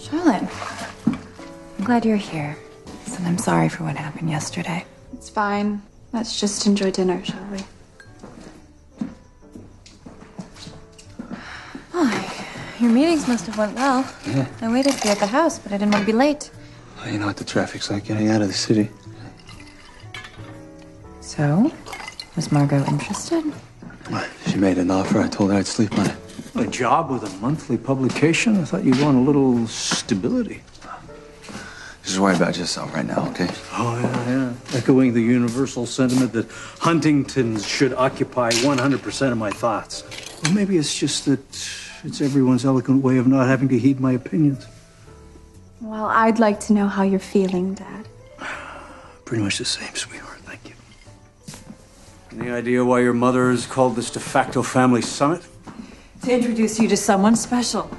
Charlotte, I'm glad you're here. And I'm sorry for what happened yesterday. It's fine. Let's just enjoy dinner, shall we? Oh, your meetings must have went well. Yeah. I waited for you at the house, but I didn't want to be late. Well, you know what the traffic's like getting out of the city. So, was Margot interested? She made an offer. I told her I'd sleep on it. A job with a monthly publication? I thought you'd want a little stability. Just worry about yourself right now, okay? Oh, yeah. Echoing the universal sentiment that Huntington should occupy 100% of my thoughts. Or maybe it's just that it's everyone's eloquent way of not having to heed my opinions. Well, I'd like to know how you're feeling, Dad. Pretty much the same, sweetheart. Thank you. Any idea why your mother has called this de facto family summit? To introduce you to someone special.